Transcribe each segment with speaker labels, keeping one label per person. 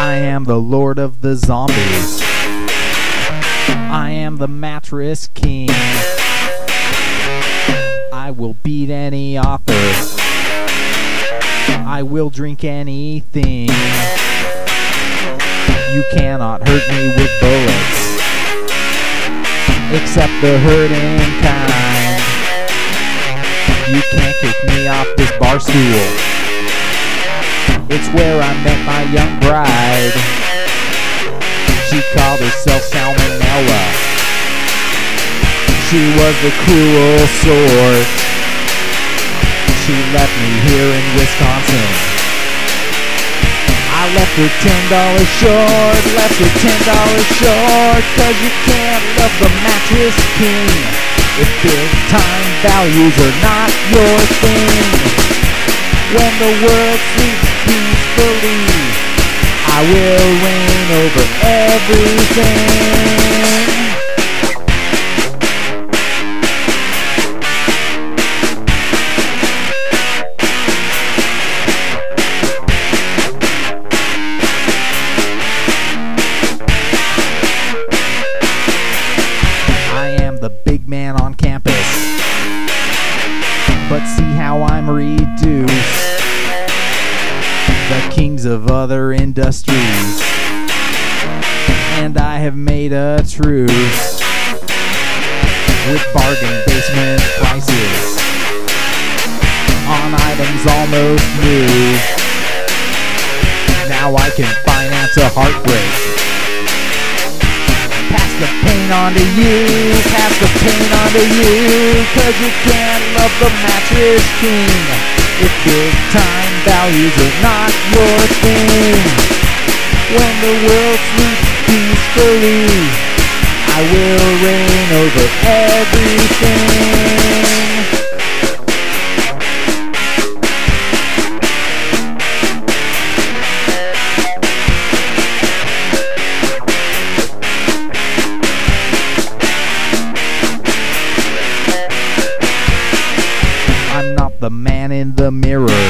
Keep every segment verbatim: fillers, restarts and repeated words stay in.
Speaker 1: I am the Lord of the Zombies. I am the Mattress King. I will beat any author. I will drink anything. You cannot hurt me with bullets, except the hurting kind. You can't kick me off this bar stool. It's where I met my young bride. She called herself Salmonella. She was the cruel sort. She left me here in Wisconsin. I left her ten dollars short, left her ten dollars short, cause you can't love the Mattress King if big time values are not your thing. When the world sleeps peacefully, I will reign over everything. The big man on campus, but see how I'm reduced. The kings of other industries, and I have made a truce with bargain basement prices on items almost new. Now I can finance a heartbreak. Pass the pain on to you, pass the pain on to you, cause you can't love the Mattress King if big time values are not your thing. When the world sleeps peacefully, I will reign over everything. I'm not the man in the mirror.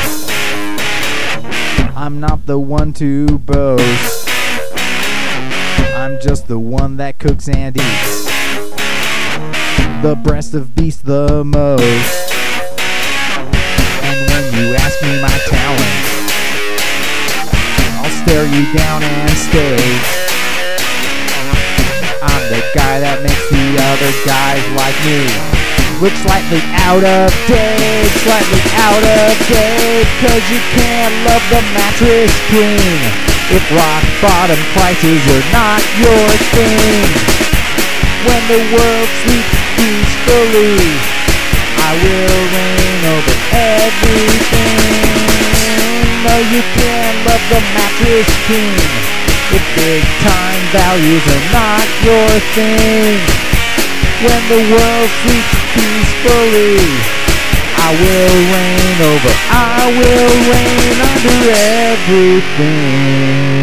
Speaker 1: I'm not the one to boast. I'm just the one that cooks and eats the breast of beast the most. And when you ask me my talent, I'll stare you down and stay. I'm the guy that makes the other guys like me look slightly out of date, slightly out of date, cause you can't love the Mattress King if rock bottom prices are not your thing. When the world sleeps peacefully, I will reign over everything. No, you can't love the Mattress King if big time values are not your thing. When the world sleeps peacefully, I will reign over, I will reign under everything.